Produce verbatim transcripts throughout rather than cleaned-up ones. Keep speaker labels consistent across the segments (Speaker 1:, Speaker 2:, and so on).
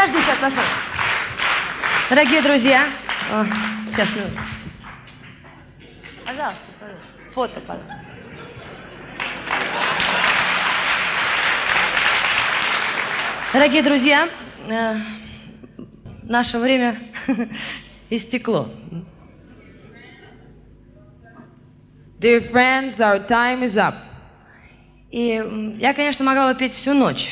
Speaker 1: подожди, сейчас посмотрим. Дорогие друзья, о, сейчас, ну, пожалуйста, пожалуйста, фото, пожалуйста. Дорогие друзья, э, наше время истекло.
Speaker 2: Dear friends, our time is up.
Speaker 1: И я, конечно, могла бы петь всю ночь.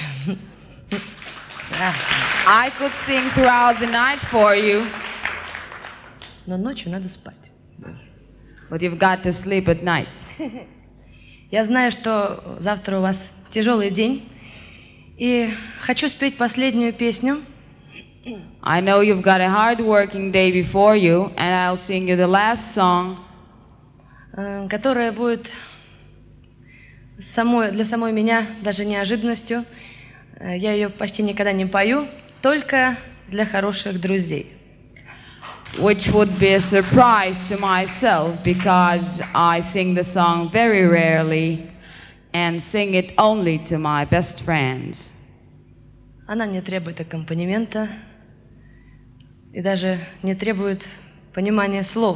Speaker 2: I could sing throughout the night for you.
Speaker 1: Но ночью надо спать.
Speaker 2: But you've got to sleep at night.
Speaker 1: Я знаю, что завтра у вас тяжелый день. И хочу спеть последнюю песню.
Speaker 2: I know you've got a hard-working day before you, and I'll sing you the last song,
Speaker 1: которая будет самой, для самой меня даже неожиданностью. Я ее почти никогда не пою, только для хороших друзей.
Speaker 2: Which would be a surprise to myself because I sing the song very rarely and sing it only to my best friends.
Speaker 1: Она не требует аккомпанемента и даже не требует понимания слов.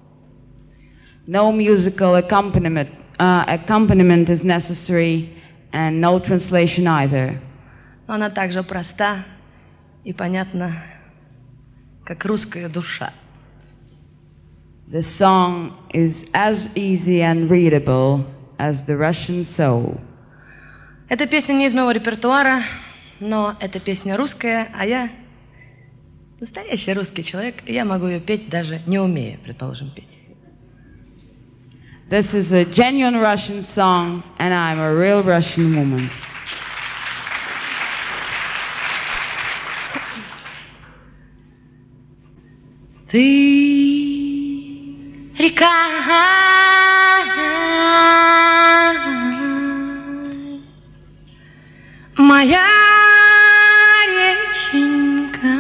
Speaker 2: No musical accompaniment, uh, accompaniment is necessary and no translation either.
Speaker 1: Но она также проста и понятна, как русская душа.
Speaker 2: The song is as easy and readable as the Russian soul.
Speaker 1: Эта песня не из моего репертуара, но эта песня русская, а я настоящий русский человек, и я могу ее петь даже не умея, предположим, петь.
Speaker 2: This is a genuine Russian song, and I'm a real Russian woman.
Speaker 1: Ты река, моя реченька,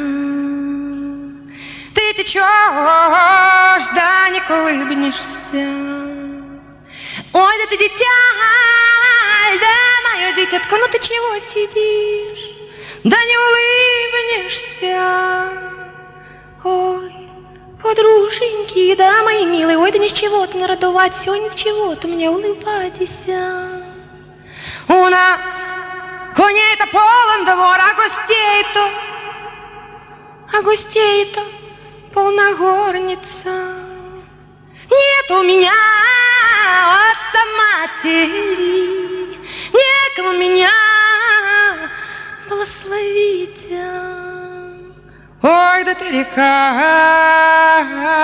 Speaker 1: ты течешь, да не колыбнешься. Ой, да ты дитя, да мое дитятко, ну ты чего сидишь, да не улыбнешься. Ой, подруженьки, да, мои милые, ой, да ни с чего-то нарадовать, все ни с чего-то мне улыбайтеся. У нас коней-то полон двор, а гостей-то, а гостей-то полна горница. Нет у меня отца матери, некому меня благословить. Ой, да ты река,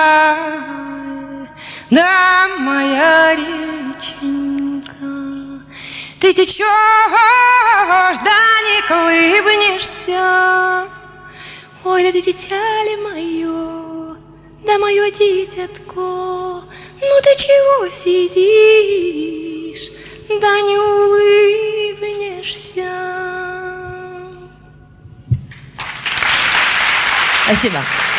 Speaker 1: да моя реченька, ты течешь, да не колыбнешься. Ой, да ты дитя ли мое, да мое дитятко, ну ты чего сидишь, да не улыбнешься. Спасибо.